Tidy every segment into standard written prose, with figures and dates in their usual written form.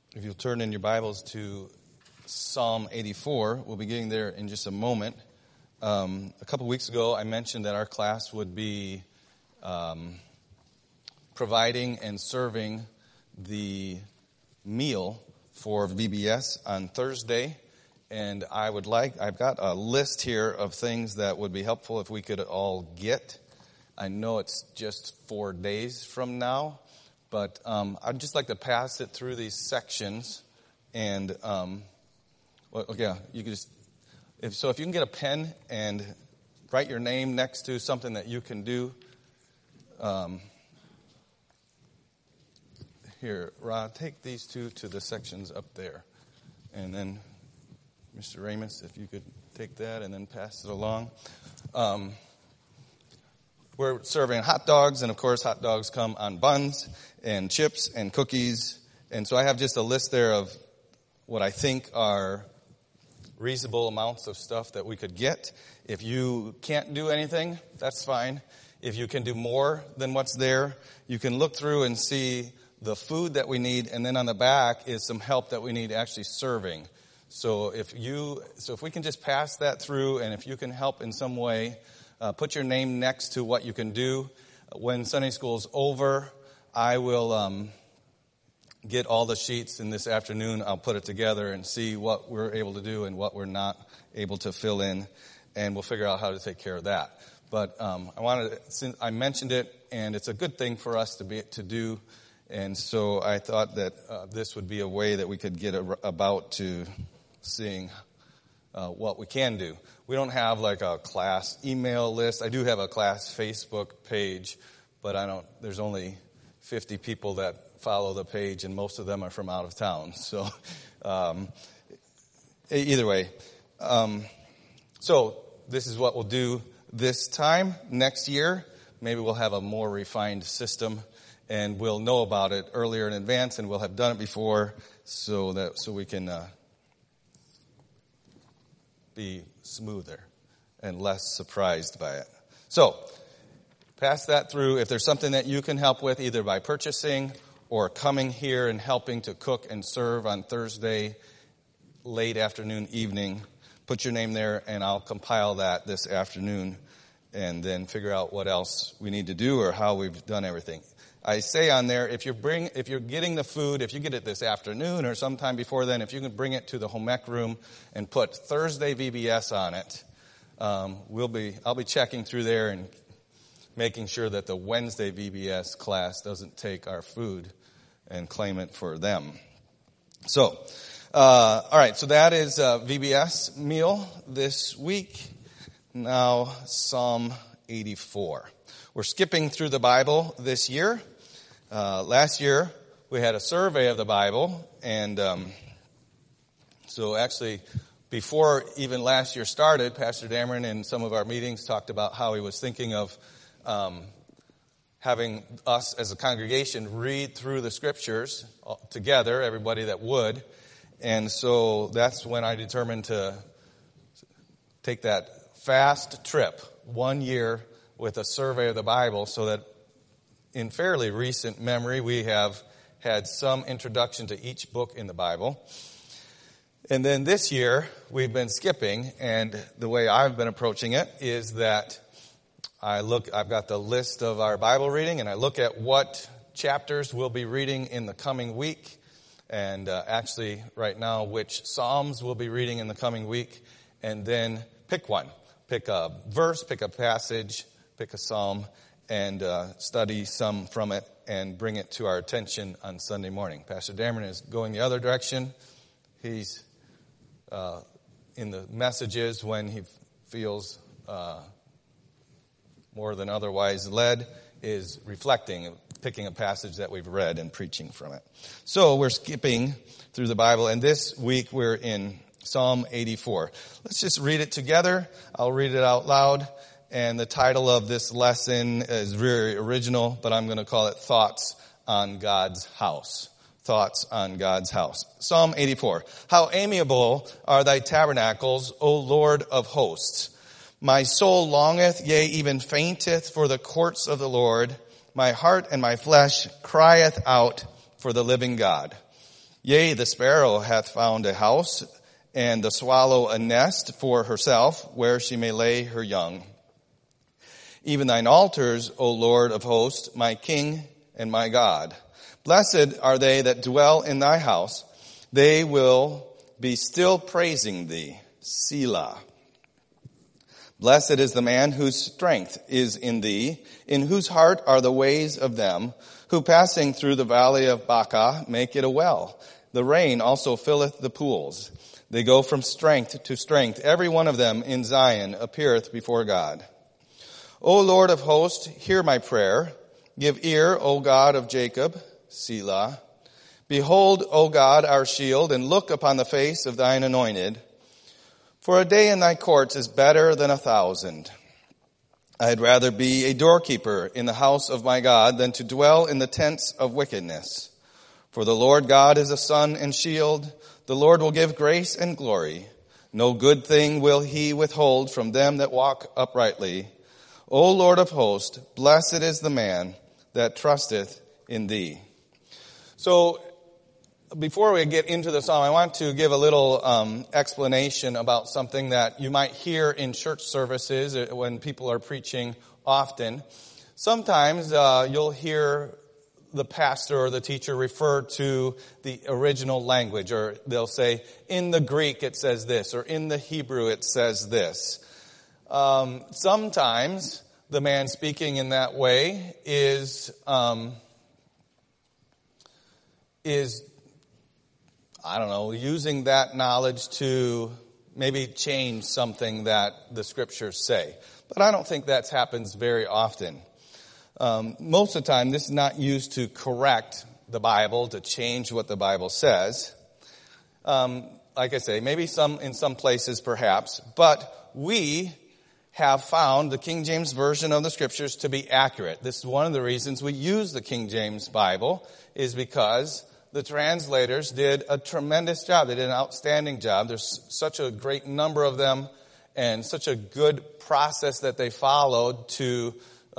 If you'll turn in your Bibles to Psalm 84, we'll be getting there in just a moment. A couple weeks ago, I mentioned that our class would be providing and serving the meal for VBS on Thursday. And I've got a list here of things that would be helpful if we could all get. I know it's just 4 days from now, but I'd just like to pass it through these sections. And, you could just, if you can get a pen and write your name next to something that you can do. Here, Rod, take these two to the sections up there. And then, Mr. Ramus, if you could take that and then pass it along. We're serving hot dogs, and of course hot dogs come on buns and chips and cookies. And so I have just a list there of what I think are reasonable amounts of stuff that we could get. If you can't do anything, that's fine. If you can do more than what's there, you can look through and see the food that we need, and then on the back is some help that we need actually serving. So if we can just pass that through, and if you can help in some way, put your name next to what you can do. When Sunday school's over, I will get all the sheets, and this afternoon I'll put it together and see what we're able to do and what we're not able to fill in, and we'll figure out how to take care of that. But since I mentioned it, and it's a good thing for us to do, and so I thought that this would be a way that we could get about to seeing what we can do. We don't have like a class email list. I do have a class Facebook page, but there's only 50 people that follow the page, and most of them are from out of town. So either way. So this is what we'll do this time. Next year, maybe we'll have a more refined system, and we'll know about it earlier in advance, and we'll have done it before so we can be smoother and less surprised by it. So, pass that through. If there's something that you can help with, either by purchasing or coming here and helping to cook and serve on Thursday, late afternoon, evening, put your name there, and I'll compile that this afternoon and then figure out what else we need to do or how we've done everything. I say on there, if you're getting the food, if you get it this afternoon or sometime before then, if you can bring it to the home ec room and put Thursday VBS on it, I'll be checking through there and making sure that the Wednesday VBS class doesn't take our food and claim it for them. So, all right, so that is VBS meal this week. Now, Psalm 84. We're skipping through the Bible this year. Last year, we had a survey of the Bible, and so actually, before even last year started, Pastor Dameron in some of our meetings talked about how he was thinking of having us as a congregation read through the Scriptures together, everybody that would, and so that's when I determined to take that fast trip, 1 year, with a survey of the Bible, so that in fairly recent memory, we have had some introduction to each book in the Bible. And then this year, we've been skipping, and the way I've been approaching it is that I've got the list of our Bible reading, and I look at what chapters we'll be reading in the coming week, and actually right now, which Psalms we'll be reading in the coming week, and then pick one. Pick a verse, pick a passage, pick a psalm, and study some from it and bring it to our attention on Sunday morning. Pastor Dameron is going the other direction. He's in the messages when he feels more than otherwise led, is reflecting, picking a passage that we've read and preaching from it. So we're skipping through the Bible, and this week we're in Psalm 84. Let's just read it together. I'll read it out loud. And the title of this lesson is very original, but I'm going to call it Thoughts on God's House. Thoughts on God's House. Psalm 84. How amiable are thy tabernacles, O Lord of hosts. My soul longeth, yea, even fainteth for the courts of the Lord. My heart and my flesh crieth out for the living God. Yea, the sparrow hath found a house, and the swallow a nest for herself, where she may lay her young. Even thine altars, O Lord of hosts, my King and my God. Blessed are they that dwell in thy house. They will be still praising thee. Selah. Blessed is the man whose strength is in thee, in whose heart are the ways of them, who passing through the valley of Baca make it a well. The rain also filleth the pools. They go from strength to strength. Every one of them in Zion appeareth before God. O Lord of hosts, hear my prayer. Give ear, O God of Jacob. Selah. Behold, O God, our shield, and look upon the face of thine anointed. For a day in thy courts is better than 1,000. I had rather be a doorkeeper in the house of my God than to dwell in the tents of wickedness. For the Lord God is a sun and shield. The Lord will give grace and glory. No good thing will he withhold from them that walk uprightly. O Lord of hosts, blessed is the man that trusteth in thee. So, before we get into the psalm, I want to give a little explanation about something that you might hear in church services when people are preaching often. Sometimes you'll hear the pastor or the teacher refer to the original language, or they'll say, in the Greek it says this, or in the Hebrew it says this. Sometimes the man speaking in that way is using that knowledge to maybe change something that the scriptures say. But I don't think that happens very often. Most of the time, this is not used to correct the Bible, to change what the Bible says. Like I say, maybe in some places perhaps, but we have found the King James Version of the Scriptures to be accurate. This is one of the reasons we use the King James Bible, is because the translators did a tremendous job. They did an outstanding job. There's such a great number of them and such a good process that they followed to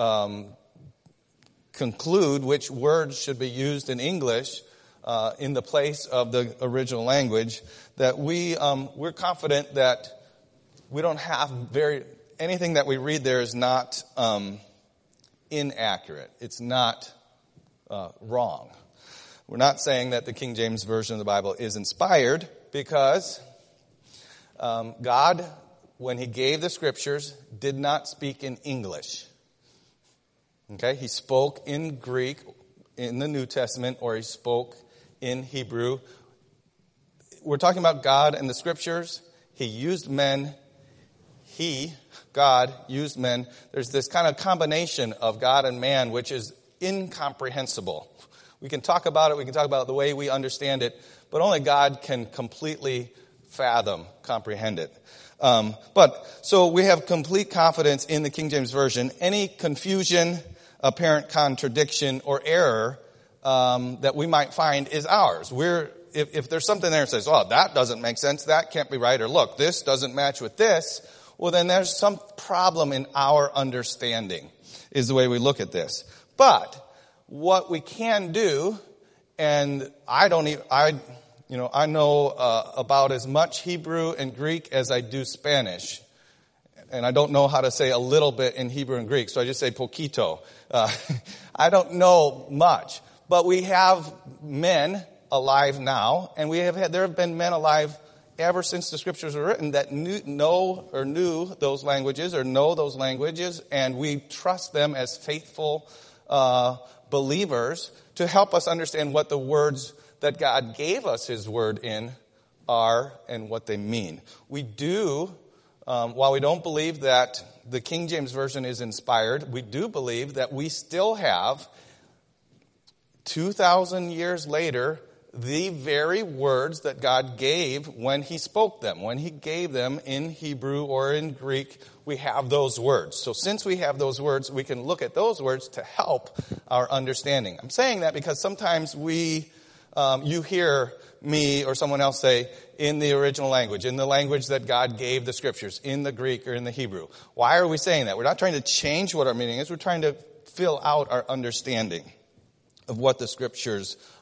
conclude which words should be used in English in the place of the original language, that we're confident that we don't have anything that we read there is not inaccurate. It's not wrong. We're not saying that the King James Version of the Bible is inspired, because God, when he gave the scriptures, did not speak in English. Okay? He spoke in Greek in the New Testament, or he spoke in Hebrew. We're talking about God and the scriptures. He used men. God, used men. There's this kind of combination of God and man, which is incomprehensible. We can talk about it. We can talk about the way we understand it, but only God can completely comprehend it. So we have complete confidence in the King James Version. Any confusion, apparent contradiction, or error that we might find is ours. If there's something there that says, "Oh, that doesn't make sense. That can't be right," or "Look, this doesn't match with this," well, then there's some problem in our understanding. Is the way we look at this. But what we can do, and I know about as much Hebrew and Greek as I do Spanish. And I don't know how to say a little bit in Hebrew and Greek, so I just say poquito. I don't know much. But we have men alive now, and there have been men alive ever since the scriptures were written that knew those languages, or know those languages, and we trust them as faithful believers to help us understand what the words that God gave us his word in are and what they mean. We do, while we don't believe that the King James Version is inspired, we do believe that we still have, 2,000 years later, the very words that God gave when he spoke them. When he gave them in Hebrew or in Greek, we have those words. So since we have those words, we can look at those words to help our understanding. I'm saying that because sometimes you hear me or someone else say, in the original language, in the language that God gave the scriptures, in the Greek or in the Hebrew. Why are we saying that? We're not trying to change what our meaning is. We're trying to fill out our understanding of what the scriptures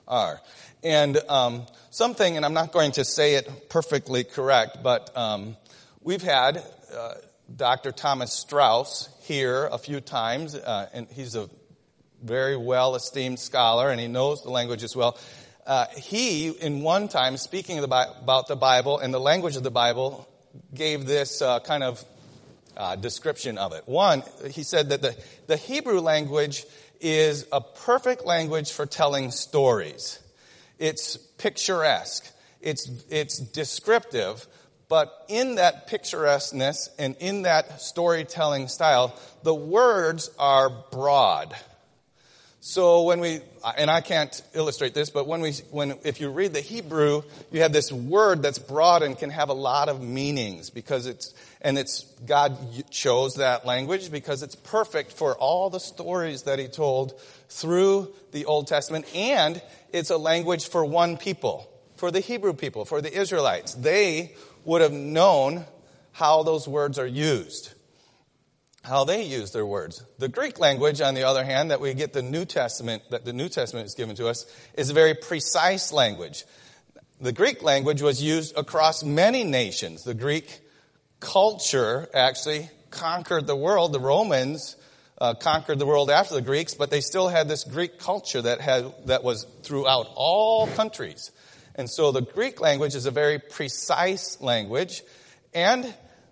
are. And something, and I'm not going to say it perfectly correct, but we've had Dr. Thomas Strauss here a few times, and he's a very well-esteemed scholar, and he knows the language as well. He, in one time, speaking about the Bible and the language of the Bible, gave this kind of description of it. One, he said that the Hebrew language is a perfect language for telling stories. It's picturesque. It's descriptive. But in that picturesqueness and in that storytelling style, the words are broad. So when and I can't illustrate this, but if you read the Hebrew, you have this word that's broad and can have a lot of meanings because God chose that language because it's perfect for all the stories that He told through the Old Testament, and it's a language for one people, for the Hebrew people, for the Israelites. They would have known how those words are used. How they use their words. The Greek language, on the other hand, that we get that the New Testament is given to us, is a very precise language. The Greek language was used across many nations. The Greek culture actually conquered the world. The Romans conquered the world after the Greeks, but they still had this Greek culture that was throughout all countries. And so the Greek language is a very precise language. And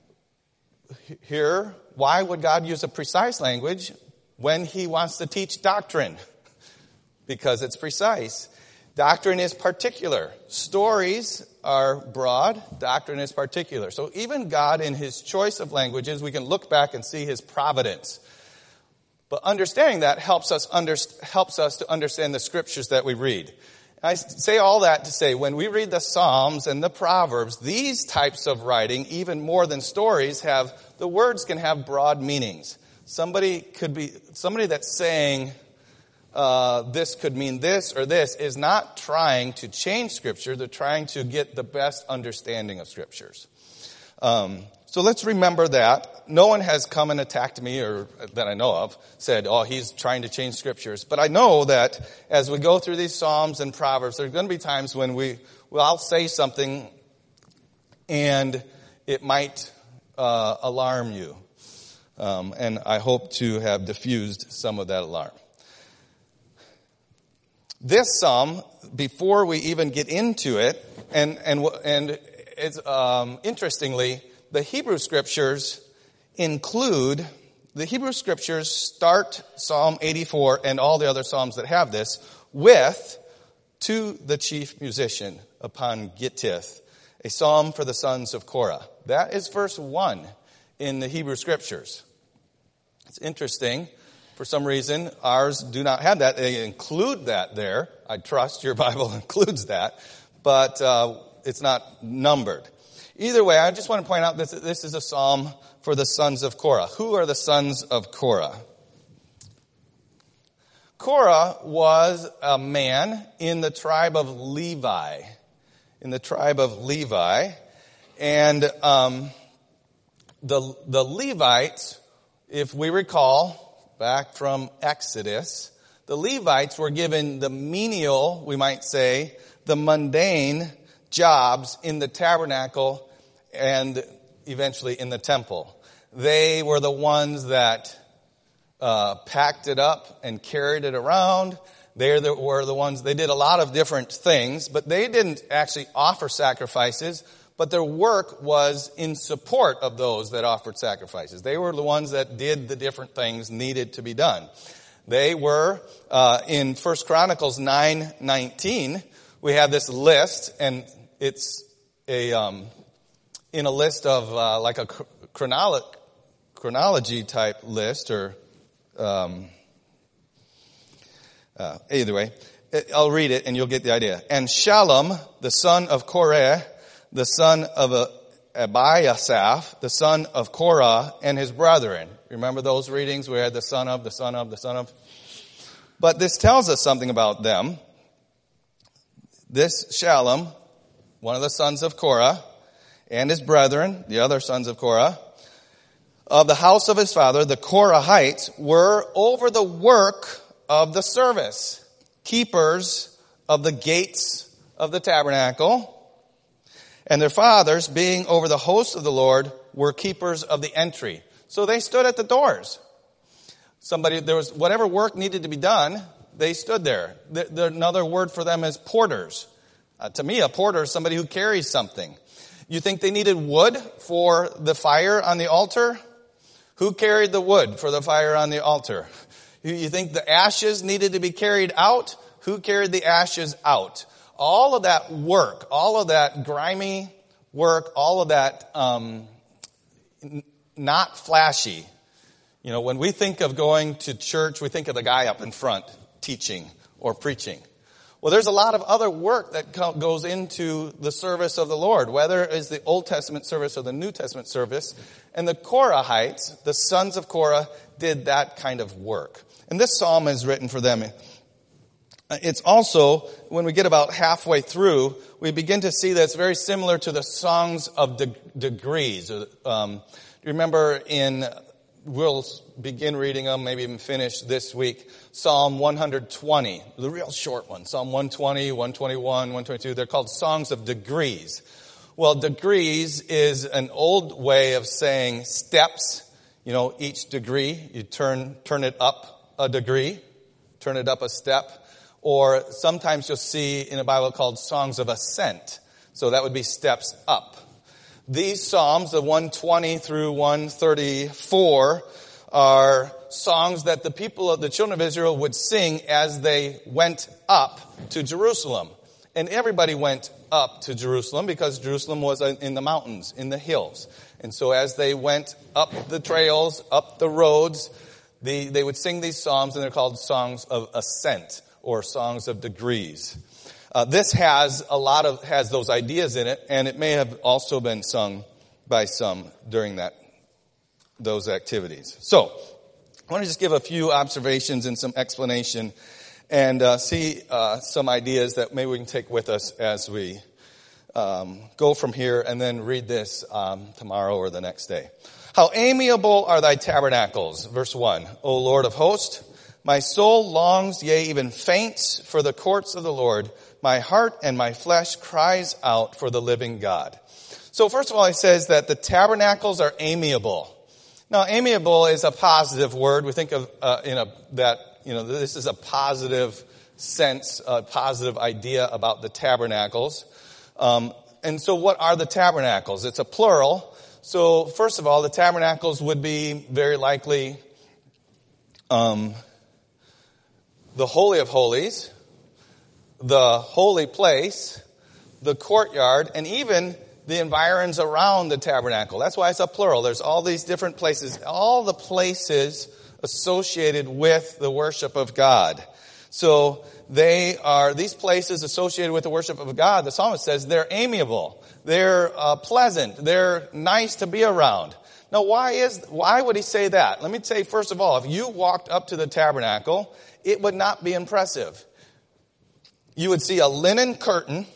here, why would God use a precise language when He wants to teach doctrine? Because it's precise. Doctrine is particular. Stories are broad. Doctrine is particular. So even God, in His choice of languages, we can look back and see His providence. But understanding that helps us to understand the scriptures that we read. I say all that to say, when we read the Psalms and the Proverbs, these types of writing, even more than stories, the words can have broad meanings. Somebody that's saying this could mean this or this is not trying to change Scripture. They're trying to get the best understanding of Scriptures. So let's remember that. No one has come and attacked me, or that I know of, said, oh, he's trying to change Scriptures. But I know that as we go through these Psalms and Proverbs, there are going to be times when I'll say something and it might alarm you. And I hope to have diffused some of that alarm. This psalm, before we even get into it, and it's interestingly, the Hebrew Scriptures start Psalm 84 and all the other Psalms that have this with, to the chief musician upon Gittith, a psalm for the sons of Korah. That is verse 1 in the Hebrew Scriptures. It's interesting. For some reason, ours do not have that. They include that there. I trust your Bible includes that, but it's not numbered. Either way, I just want to point out that this is a psalm for the sons of Korah. Who are the sons of Korah? Korah was a man in the tribe of Levi. And the Levites, if we recall, back from Exodus, the Levites were given the menial, we might say, the mundane jobs in the tabernacle and eventually in the temple. They were the ones that packed it up and carried it around. They were the ones, they did a lot of different things, but they didn't actually offer sacrifices, but their work was in support of those that offered sacrifices. They were the ones that did the different things needed to be done. They were, in 1 Chronicles 9:19, we have this list, and it's in a list of like a chronology type list, or either way, I'll read it and you'll get the idea. And Shalom, the son of Korah, the son of Abiasaph, the son of Korah, and his brethren. Remember those readings? We had the son of. But this tells us something about them. This Shalom, one of the sons of Korah, and his brethren, the other sons of Korah, of the house of his father, the Korahites, were over the work of the service, keepers of the gates of the tabernacle, and their fathers, being over the host of the Lord, were keepers of the entry. So they stood at the doors. There was whatever work needed to be done, they stood there. Another word for them is porters. To me, a porter is somebody who carries something. You think they needed wood for the fire on the altar? Who carried the wood for the fire on the altar? You think the ashes needed to be carried out? Who carried the ashes out? All of that work, all of that grimy work, all of that not flashy. You know, when we think of going to church, we think of the guy up in front teaching or preaching. Well, there's a lot of other work that goes into the service of the Lord, whether it's the Old Testament service or the New Testament service. And the Korahites, the sons of Korah, did that kind of work. And this psalm is written for them. It's also, when we get about halfway through, we begin to see that it's very similar to the songs of degrees. Remember we'll begin reading them, maybe even finish this week. Psalm 120, the real short one. Psalm 120, 121, 122. They're called songs of degrees. Well, degrees is an old way of saying steps. You know, each degree, you turn it up a degree, turn it up a step. Or sometimes you'll see in the Bible called songs of ascent. So that would be steps up. These psalms, the 120 through 134, are songs that the children of Israel would sing as they went up to Jerusalem. And everybody went up to Jerusalem because Jerusalem was in the mountains, in the hills. And so as they went up the trails, up the roads, they would sing these psalms, and they're called songs of ascent or songs of degrees. This has those ideas in it, and it may have also been sung by some during those activities. So, I want to just give a few observations and some explanation, and see some ideas that maybe we can take with us as we go from here, and then read this tomorrow or the next day. How amiable are thy tabernacles, verse 1. O Lord of hosts, my soul longs, yea, even faints for the courts of the Lord. My heart and my flesh cries out for the living God. So first of all, he says that the tabernacles are amiable. Now, amiable is a positive word. We think of this is a positive sense, a positive idea about the tabernacles. And so what are the tabernacles? It's a plural. So first of all, the tabernacles would be very likely the Holy of Holies, the holy place, the courtyard, and even the environs around the tabernacle. That's why it's a plural. There's all these different places, all the places associated with the worship of God. So these places associated with the worship of God, the psalmist says they're amiable, they're pleasant, they're nice to be around. Now, why would he say that? Let me say, first of all, if you walked up to the tabernacle, it would not be impressive. You would see a linen curtain,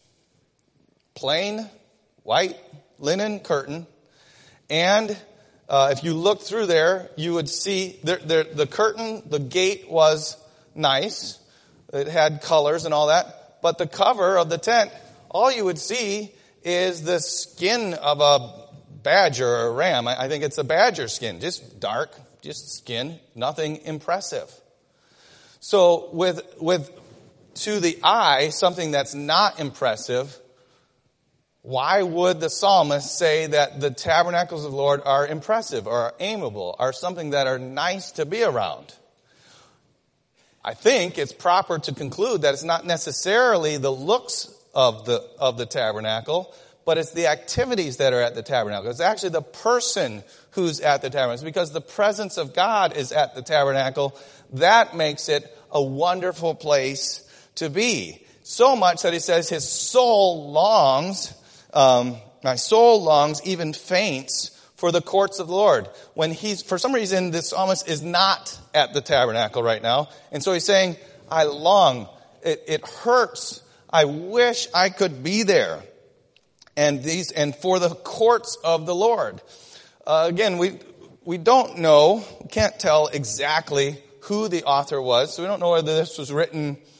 plain white linen curtain, and if you look through there, you would see the curtain, the gate was nice. It had colors and all that. But the cover of the tent, all you would see is the skin of a badger or a ram. I think it's a badger skin, just dark, just skin, nothing impressive. So with to the eye, something that's not impressive, why would the psalmist say that the tabernacles of the Lord are impressive or are amiable, are something that are nice to be around? I think it's proper to conclude that it's not necessarily the looks of the tabernacle, but it's the activities that are at the tabernacle. It's actually the person who's at the tabernacle. It's because the presence of God is at the tabernacle. That makes it a wonderful place to be. So much that he says his soul longs, my soul longs, even faints for the courts of the Lord. When for some reason, this psalmist is not at the tabernacle right now. And so he's saying, I long, it hurts. I wish I could be there. And for the courts of the Lord. Again, we don't know, we can't tell exactly who the author was. So we don't know whether this was written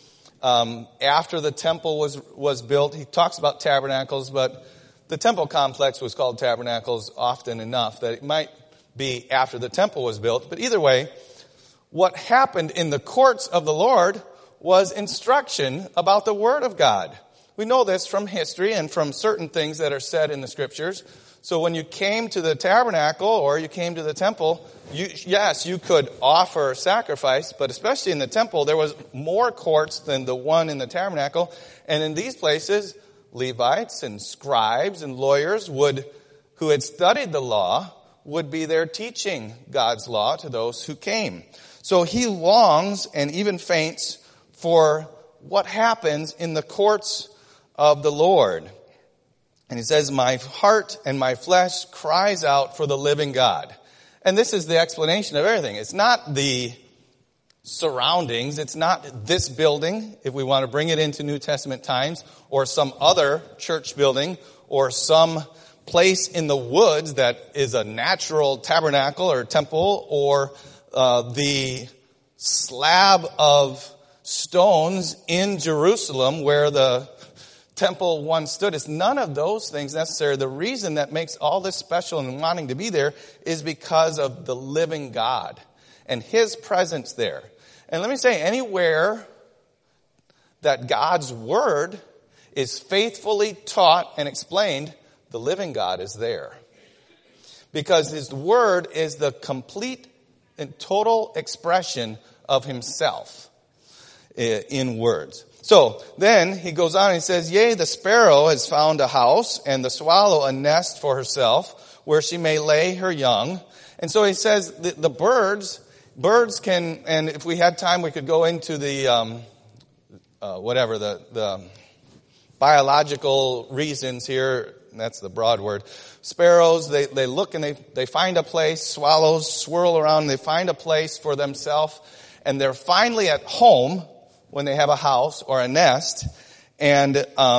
after the temple was built. He talks about tabernacles, but the temple complex was called tabernacles often enough that it might be after the temple was built. But either way, what happened in the courts of the Lord was instruction about the Word of God. We know this from history and from certain things that are said in the Scriptures. So when you came to the tabernacle or you came to the temple, you could offer sacrifice, but especially in the temple, there was more courts than the one in the tabernacle. And in these places, Levites and scribes and lawyers who had studied the law would be there teaching God's law to those who came. So he longs and even faints for what happens in the courts of the Lord. And he says, my heart and my flesh cries out for the living God. And this is the explanation of everything. It's not the surroundings. It's not this building, if we want to bring it into New Testament times, or some other church building, or some place in the woods that is a natural tabernacle or temple, or the slab of stones in Jerusalem where the temple once stood. It's none of those things necessary. The reason that makes all this special and wanting to be there is because of the living God and His presence there. And let me say, anywhere that God's Word is faithfully taught and explained, the living God is there. Because His Word is the complete and total expression of Himself in words. So then he goes on and he says, yea, the sparrow has found a house and the swallow a nest for herself where she may lay her young. And so he says the birds can, and if we had time we could go into the biological reasons here. That's the broad word. Sparrows, they look and they find a place. Swallows swirl around and they find a place for themselves. And they're finally at home when they have a house or a nest. And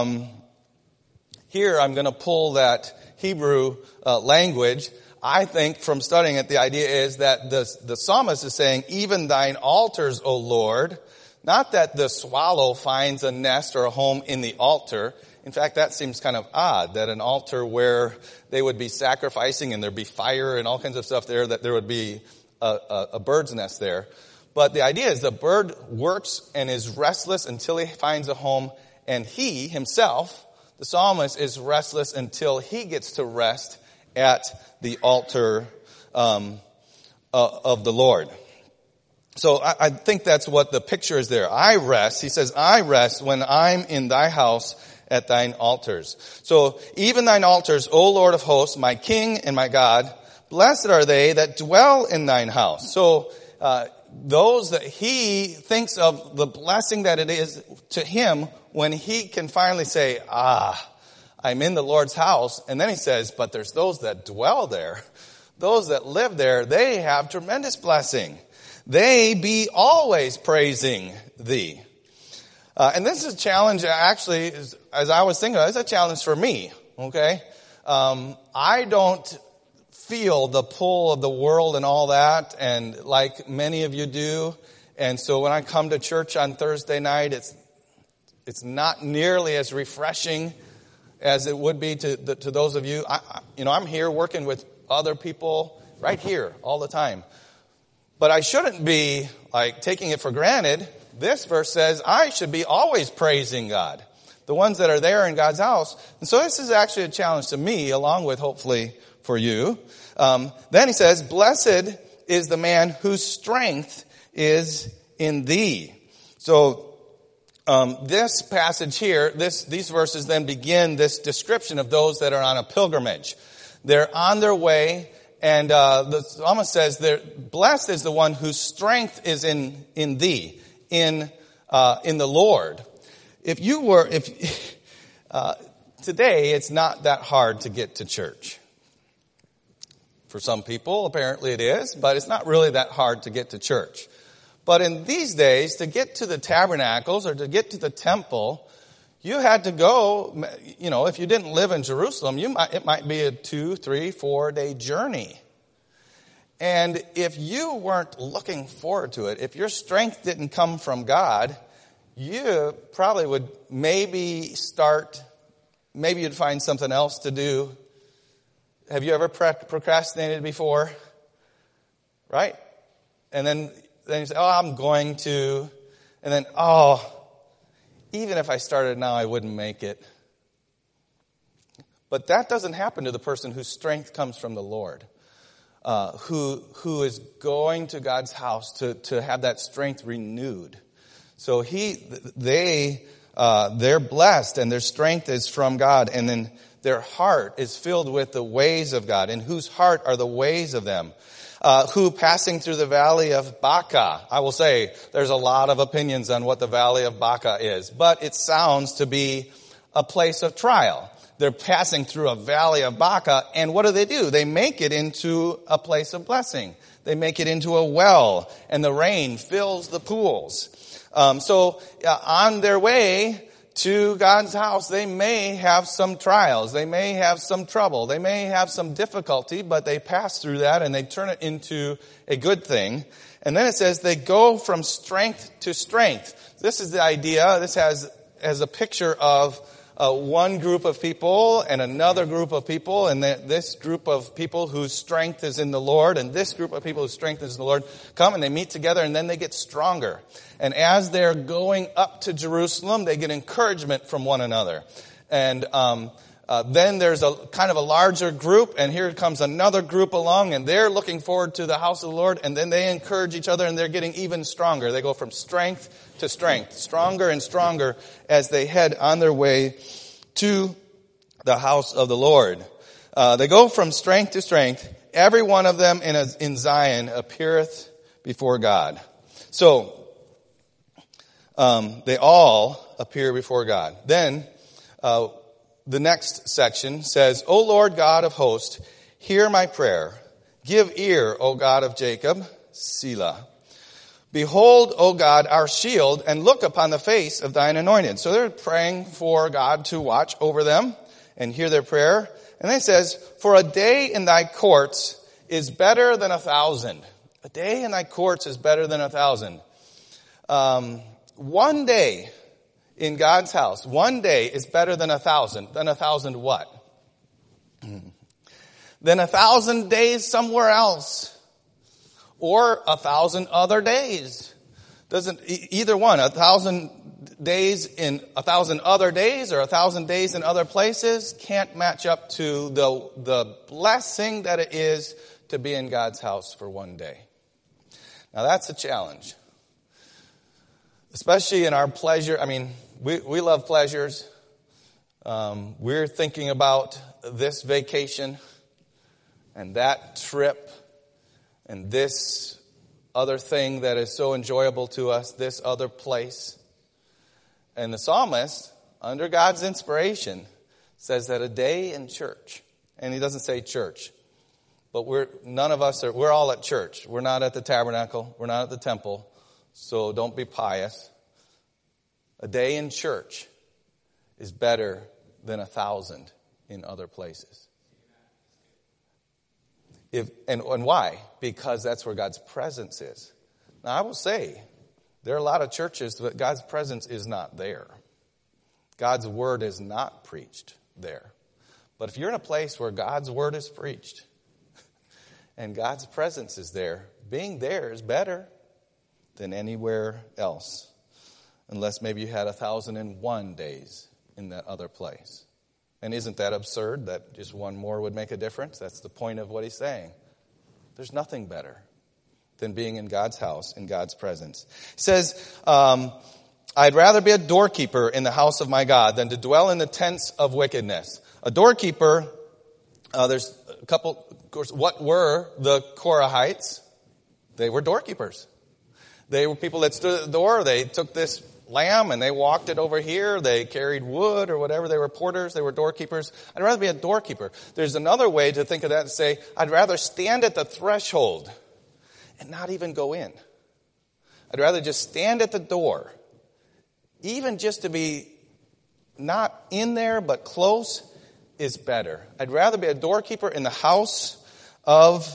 here I'm going to pull that Hebrew language. I think from studying it, the idea is that the psalmist is saying, even thine altars, O Lord. Not that the swallow finds a nest or a home in the altar. In fact, that seems kind of odd, that an altar where they would be sacrificing and there'd be fire and all kinds of stuff there, that there would be a bird's nest there. But the idea is the bird works and is restless until he finds a home, and he himself, the psalmist, is restless until he gets to rest at the altar of the Lord. So I think that's what the picture is there. I rest, he says, I rest when I'm in thy house at thine altars. So even thine altars, O Lord of hosts, my King and my God, blessed are they that dwell in thine house. So those that he thinks of the blessing that it is to him when he can finally say, I'm in the Lord's house. And then he says, but there's those that dwell there. Those that live there, they have tremendous blessing. They be always praising thee. And this is a challenge, actually, as I was thinking about it, it's a challenge for me, okay? I don't feel the pull of the world and all that, and like many of you do. And so when I come to church on Thursday night, it's not nearly as refreshing as it would be to those of you. I'm here working with other people right here all the time. But I shouldn't be like taking it for granted. This verse says I should be always praising God, the ones that are there in God's house. And so this is actually a challenge to me, along with hopefully for you. Then he says, blessed is the man whose strength is in thee. So this passage here, these verses then begin this description of those that are on a pilgrimage. They're on their way, and the psalmist says, blessed is the one whose strength is in thee, in the Lord. Today it's not that hard to get to church. For some people, apparently it is, but it's not really that hard to get to church. But in these days, to get to the tabernacles or to get to the temple, you had to go, if you didn't live in Jerusalem, it might be a 2, 3, 4 day journey. And if you weren't looking forward to it, if your strength didn't come from God, you probably would maybe you'd find something else to do. Have you ever procrastinated before? Right? And then you say, I'm going to. And then, even if I started now, I wouldn't make it. But that doesn't happen to the person whose strength comes from the Lord, who is going to God's house to have that strength renewed. So they're blessed, and their strength is from God, and then their heart is filled with the ways of God. And whose heart are the ways of them? Who passing through the valley of Baca. I will say there's a lot of opinions on what the valley of Baca is, but it sounds to be a place of trial. They're passing through a valley of Baca, and what do? They make it into a place of blessing. They make it into a well, and the rain fills the pools. So on their way to God's house, they may have some trials. They may have some trouble. They may have some difficulty, but they pass through that and they turn it into a good thing. And then it says they go from strength to strength. This is the idea. This has a picture of one group of people and another group of people, and this group of people whose strength is in the Lord and this group of people whose strength is in the Lord come and they meet together, and then they get stronger. And as they're going up to Jerusalem, they get encouragement from one another. And then there's a kind of a larger group, and here comes another group along, and they're looking forward to the house of the Lord, and then they encourage each other, and they're getting even stronger. They go from strength to strength, stronger and stronger as they head on their way to the house of the Lord. They go from strength to strength. Every one of them in Zion appeareth before God. So, they all appear before God. Then, the next section says, O Lord God of hosts, hear my prayer. Give ear, O God of Jacob, Selah. Behold, O God, our shield, and look upon the face of thine anointed. So they're praying for God to watch over them and hear their prayer. And then it says, for a day in thy courts is better than 1,000. A day in thy courts is better than 1,000. One day in God's house, one day is better than 1,000. Than 1,000 what? Than 1,000 days somewhere else. Or 1,000 other days. Doesn't either one, 1,000 days in 1,000 other days or 1,000 days in other places can't match up to the blessing that it is to be in God's house for one day. Now that's a challenge. Especially in our pleasure. I mean, we love pleasures. We're thinking about this vacation and that trip and this other thing that is so enjoyable to us, this other place. And the psalmist, under God's inspiration, says that a day in church, and he doesn't say church, but we're all at church. We're not at the tabernacle. We're not at the temple. So don't be pious. A day in church is better than 1,000 in other places. And why? Because that's where God's presence is. Now, I will say, there are a lot of churches, but God's presence is not there. God's word is not preached there. But if you're in a place where God's word is preached and God's presence is there, being there is better than anywhere else. Unless maybe you had 1,001 days in that other place. And isn't that absurd that just one more would make a difference? That's the point of what he's saying. There's nothing better than being in God's house, in God's presence. He says, I'd rather be a doorkeeper in the house of my God than to dwell in the tents of wickedness. A doorkeeper, there's a couple, of course, what were the Korahites? They were doorkeepers. They were people that stood at the door. They took this lamb and they walked it over here. They carried wood or whatever. They were porters. They were doorkeepers. I'd rather be a doorkeeper. There's another way to think of that and say, I'd rather stand at the threshold and not even go in. I'd rather just stand at the door, even just to be not in there but close is better. I'd rather be a doorkeeper in the house of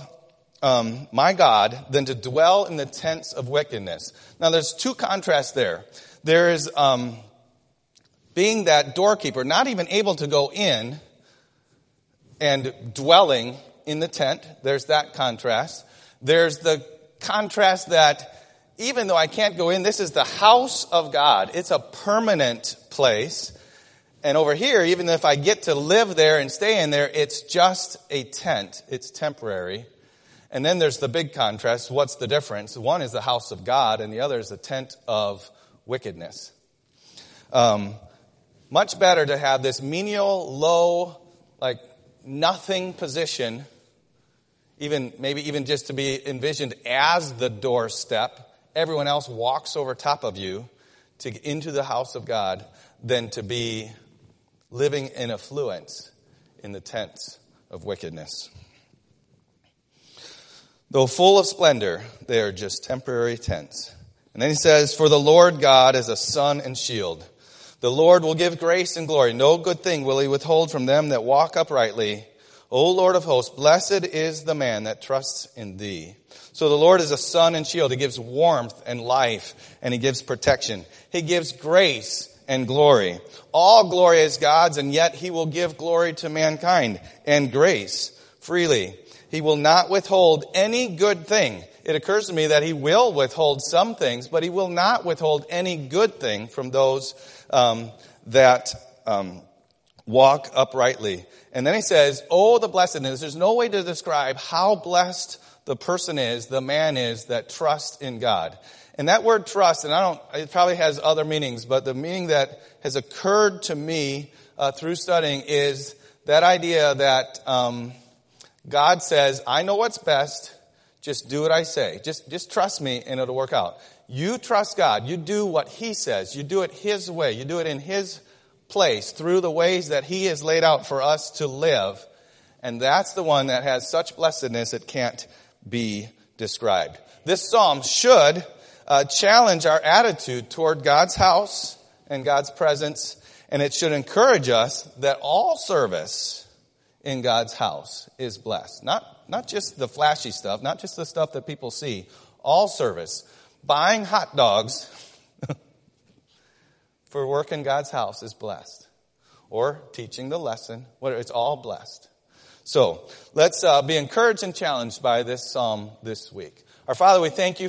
my God than to dwell in the tents of wickedness. Now there's two contrasts there. there is being that doorkeeper, not even able to go in and dwelling in the tent. There's that contrast. There's the contrast that even though I can't go in, this is the house of God. It's a permanent place. And over here, even if I get to live there and stay in there, it's just a tent. It's temporary. And then there's the big contrast. What's the difference? One is the house of God, and the other is the tent of wickedness. Much better to have this menial, low, like nothing position, maybe even just to be envisioned as the doorstep. Everyone else walks over top of you to get into the house of God than to be living in affluence in the tents of wickedness. Though full of splendor, they are just temporary tents. And then he says, for the Lord God is a sun and shield. The Lord will give grace and glory. No good thing will he withhold from them that walk uprightly. O Lord of hosts, blessed is the man that trusts in thee. So the Lord is a sun and shield. He gives warmth and life, and he gives protection. He gives grace and glory. All glory is God's, and yet he will give glory to mankind and grace freely. He will not withhold any good thing. It occurs to me that he will withhold some things, but he will not withhold any good thing from those that walk uprightly. And then he says, oh, the blessedness. There's no way to describe how blessed the person is, the man is, that trusts in God. And that word trust, and it probably has other meanings, but the meaning that has occurred to me through studying is that idea that God says, I know what's best, just do what I say. Just trust me and it'll work out. You trust God. You do what he says. You do it his way. You do it in his place through the ways that he has laid out for us to live. And that's the one that has such blessedness it can't be described. This psalm should challenge our attitude toward God's house and God's presence. And it should encourage us that all service in God's house is blessed. Not just the flashy stuff, not just the stuff that people see. All service. Buying hot dogs for work in God's house is blessed. Or teaching the lesson. It's all blessed. So let's be encouraged and challenged by this psalm this week. Our Father, we thank you